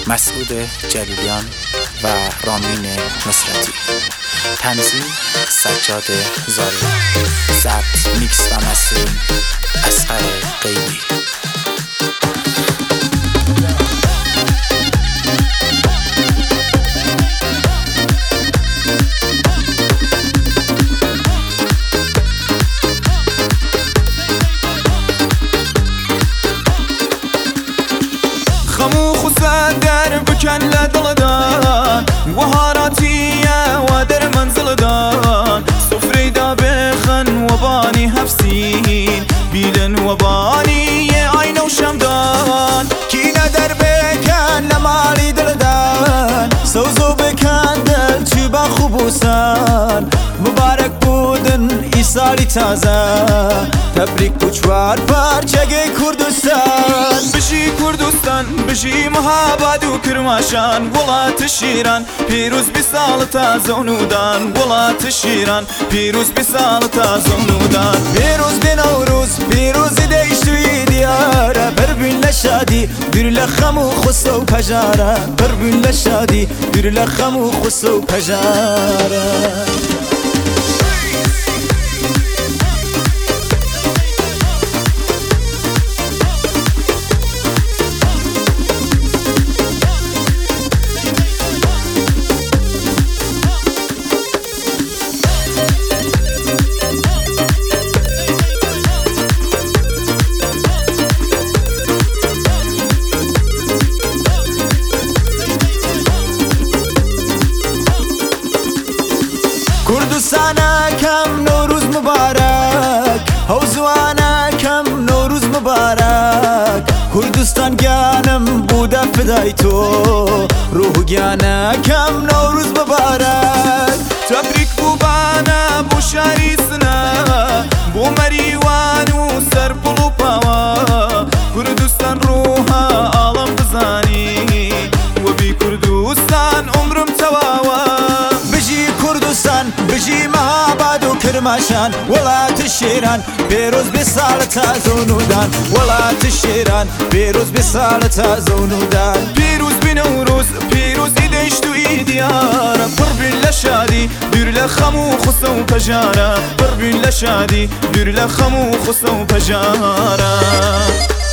مسعود جلیلیان و رامین نصرتی. تنظیم سجاد زاری. ضبط، میکس و مسترینگ اصغر غیبی. خمو خساد در بکن لدلدان وهاراتية ودر منزلدان صفري دا بخن وباني هفسين بيلن وباني عين وشمدان كينا در بكن لمالي دلدان سوزو بكن دل چوبا خبوسان مبارك بودن ایسالی تازه تبریک بچوار پارچگی کردستان بشی کردستان بشی مهاباد و کرماشان وڵات شیران پیروز بی ساڵ تازە و نودان وڵات شیران پیروز بی ساڵ تازە و نودان پیروز بی نوروز پیروزی دیشتوی دیاره بربین لشادی دور لخم و خسته و پجاره بربین لشادی دور لخم و خسته و پجاره كردستانا كم نوروز مبارك هوزوانا كم نوروز مبارك كردستان جانم بودا فدايتو روح جانا كم نوروز مبارك تبریک بو بانا بو شاریسنا بو مریوان و سرپل و پاوا کردستان روحا عالم بزانی و بی کردستان عمرم تواوا كردستان بجي مهاباد و کرماشان ولات الشيران بيروز بسالة تازونودان ولات الشيران بيروز بسالة تازونودان پیروز بی نوروز پیروز ایدشتو ایدیارا پربین لشادی دور لخمو خسته و پجارا پربین لشادی دور لخمو خسته و پجارا